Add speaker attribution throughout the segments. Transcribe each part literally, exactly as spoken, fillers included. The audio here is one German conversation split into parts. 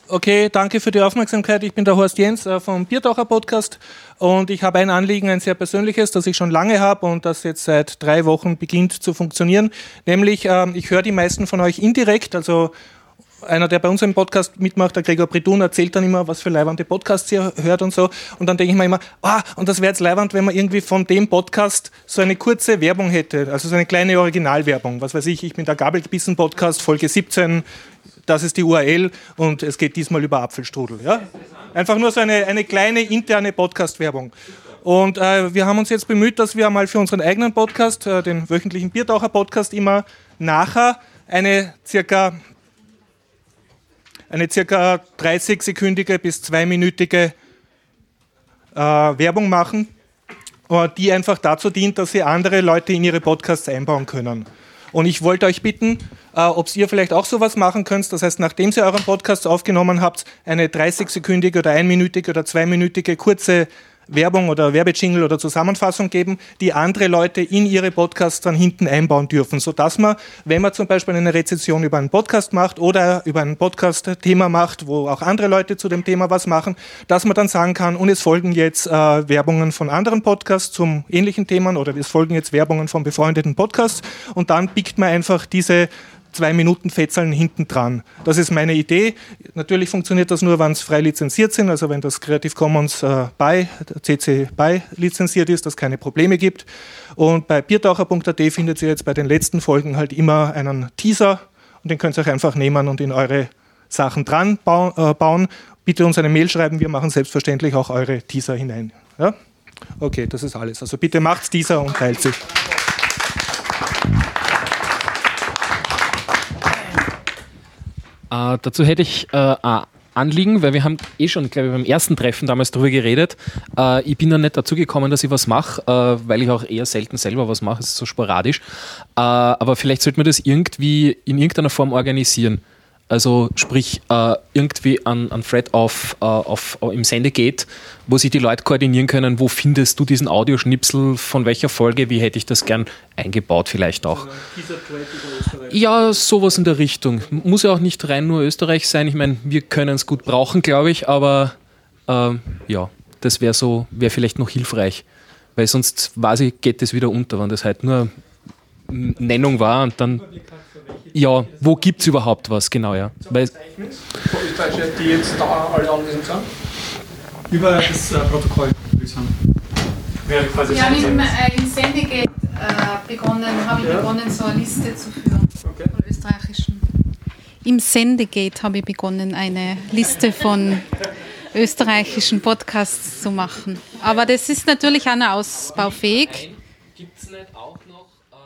Speaker 1: Okay, danke für die Aufmerksamkeit. Ich bin der Horst Jens äh, vom Biertaucher Podcast und ich habe ein Anliegen, ein sehr persönliches, das ich schon lange habe und das jetzt seit drei Wochen beginnt zu funktionieren. Nämlich, äh, ich höre die meisten von euch indirekt, also einer, der bei uns im Podcast mitmacht, der Gregor Bredun, erzählt dann immer, was für leibernde Podcasts ihr hört und so. Und dann denke ich mir immer, ah, und das wäre jetzt leibend, wenn man irgendwie von dem Podcast so eine kurze Werbung hätte, also so eine kleine Originalwerbung. Was weiß ich, ich bin der Gabelgebissen-Podcast, Folge siebzehn, das ist die U R L und es geht diesmal über Apfelstrudel. Ja? Einfach nur so eine, eine kleine interne Podcast-Werbung. Und äh, wir haben uns jetzt bemüht, dass wir einmal für unseren eigenen Podcast, äh, den wöchentlichen Biertaucher-Podcast, immer nachher eine circa... eine circa dreißig-sekündige bis zweiminütige äh, Werbung machen, äh, die einfach dazu dient, dass sie andere Leute in ihre Podcasts einbauen können. Und ich wollte euch bitten, äh, ob ihr vielleicht auch sowas machen könnt. Das heißt, nachdem ihr euren Podcast aufgenommen habt, eine dreißig-sekündige oder einminütige oder zweiminütige kurze Werbung oder Werbejingle oder Zusammenfassung geben, die andere Leute in ihre Podcasts dann hinten einbauen dürfen, sodass man, wenn man zum Beispiel eine Rezension über einen Podcast macht oder über ein Podcast-Thema macht, wo auch andere Leute zu dem Thema was machen, dass man dann sagen kann, und es folgen jetzt äh, Werbungen von anderen Podcasts zum ähnlichen Themen oder es folgen jetzt Werbungen von befreundeten Podcasts und dann pickt man einfach diese zwei Minuten Fetzeln hinten dran. Das ist meine Idee. Natürlich funktioniert das nur, wenn es frei lizenziert sind, also wenn das Creative Commons äh, by, C C BY lizenziert ist, dass es keine Probleme gibt. Und bei biertaucher punkt a t findet ihr jetzt bei den letzten Folgen halt immer einen Teaser und den könnt ihr euch einfach nehmen und in eure Sachen dran bauen. Äh, bauen. Bitte uns eine Mail schreiben, wir machen selbstverständlich auch eure Teaser hinein. Ja? Okay, das ist alles. Also bitte macht's Teaser und teilt sich.
Speaker 2: Äh, dazu hätte ich äh, ein Anliegen, weil wir haben eh schon, glaube ich, beim ersten Treffen damals darüber geredet. Äh, ich bin noch nicht dazu gekommen, dass ich was mache, äh, weil ich auch eher selten selber was mache, es ist so sporadisch. Äh, aber vielleicht sollte man das irgendwie in irgendeiner Form organisieren. Also sprich, äh, irgendwie an, an Thread auf, äh, auf, auf, im Sendegate, wo sich die Leute koordinieren können, wo findest du diesen Audioschnipsel, von welcher Folge, wie hätte ich das gern eingebaut vielleicht auch. Ja, sowas in der Richtung. Muss ja auch nicht rein nur Österreich sein. Ich meine, wir können es gut brauchen, glaube ich, aber äh, ja, das wäre so, wäre vielleicht noch hilfreich. Weil sonst weiß ich, geht das wieder unter, wenn das halt nur Nennung war und dann... Ja, wo gibt es überhaupt was, genau, ja. Weil
Speaker 3: Österreicher, die jetzt da alle anwesend sind? Über das äh, Protokoll, würde ich sagen. Wäre quasi
Speaker 4: Wir haben im, äh, im Sendegate äh, begonnen, habe ich ja. begonnen, so eine Liste zu führen okay. von österreichischen. Im Sendegate habe ich begonnen, eine Liste von österreichischen Podcasts zu machen. Aber das ist natürlich auch noch ausbaufähig.
Speaker 2: Gibt es nicht auch noch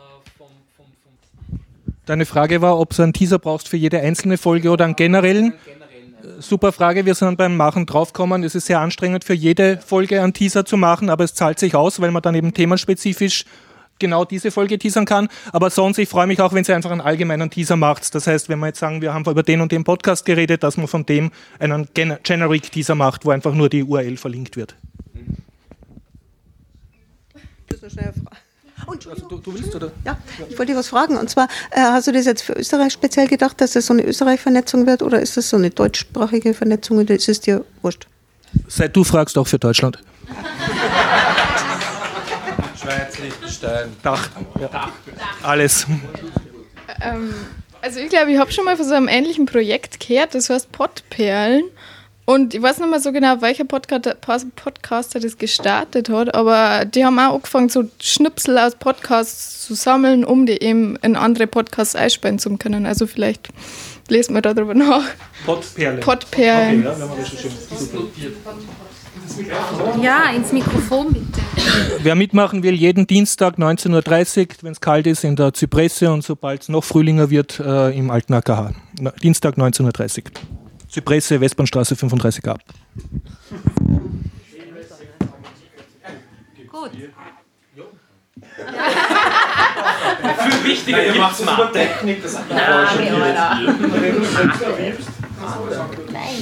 Speaker 1: Deine Frage war, ob du einen Teaser brauchst für jede einzelne Folge oder einen generellen. Super Frage, wir sind beim Machen draufgekommen. Es ist sehr anstrengend für jede Folge einen Teaser zu machen, aber es zahlt sich aus, weil man dann eben themenspezifisch genau diese Folge teasern kann. Aber sonst, ich freue mich auch, wenn ihr einfach einen allgemeinen Teaser macht. Das heißt, wenn wir jetzt sagen, wir haben über den und den Podcast geredet, dass man von dem einen Generic Teaser macht, wo einfach nur die U R L verlinkt wird.
Speaker 5: Das ist eine schnelle Frage. Und
Speaker 1: also du, du willst, oder?
Speaker 5: Ja, ich wollte dich was fragen. Und zwar, äh, hast du das jetzt für Österreich speziell gedacht, dass das so eine Österreich-Vernetzung wird oder ist das so eine deutschsprachige Vernetzung oder ist es dir wurscht?
Speaker 1: Seit du fragst, auch für Deutschland.
Speaker 6: Schweiz, Liechtenstein.
Speaker 1: Dach. Ja. Dach. Alles.
Speaker 7: Ähm, also ich glaube, ich habe schon mal von so einem ähnlichen Projekt gehört, das heißt Podperlen. Und ich weiß nicht mehr so genau, welcher Podcaster, Podcaster das gestartet hat, aber die haben auch angefangen, so Schnipsel aus Podcasts zu sammeln, um die eben in andere Podcasts einspielen zu können. Also vielleicht lesen wir darüber nach.
Speaker 1: Podperlen.
Speaker 7: Podperlen.
Speaker 1: Okay, ja, wir recherchieren.
Speaker 4: Ja, ins Mikrofon bitte.
Speaker 1: Wer mitmachen will, jeden Dienstag neunzehn Uhr dreißig, wenn es kalt ist, in der Zypresse und sobald es noch Frühlinger wird, äh, im alten A K H. Dienstag neunzehn Uhr dreißig. Zypresse, Westbahnstraße fünfunddreißig a.
Speaker 4: Gut.
Speaker 6: Viel wichtiger, ihr macht super Technik, das hat man vorher schon
Speaker 4: Nein.